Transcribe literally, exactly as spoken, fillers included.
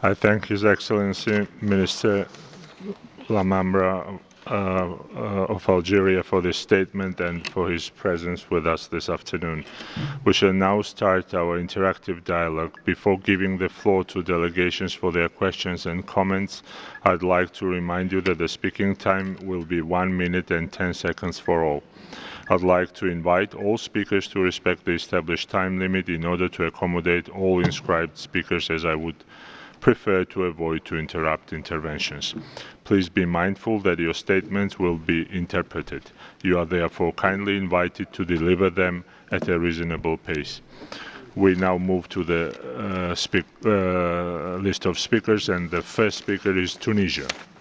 I thank His Excellency Minister Lamambra uh, uh, of Algeria for this statement and for his presence with us this afternoon. We shall now start our interactive dialogue. Before giving the floor to delegations for their questions and comments, I'd like to remind you that the speaking time will be one minute and ten seconds for all. I'd like to invite all speakers to respect the established time limit in order to accommodate all inscribed speakers, as I would prefer to avoid to interrupt interventions. Please be mindful that your statements will be interpreted. You are therefore kindly invited to deliver them at a reasonable pace. We now move to the uh, speak, uh, list of speakers, and the first speaker is Tunisia.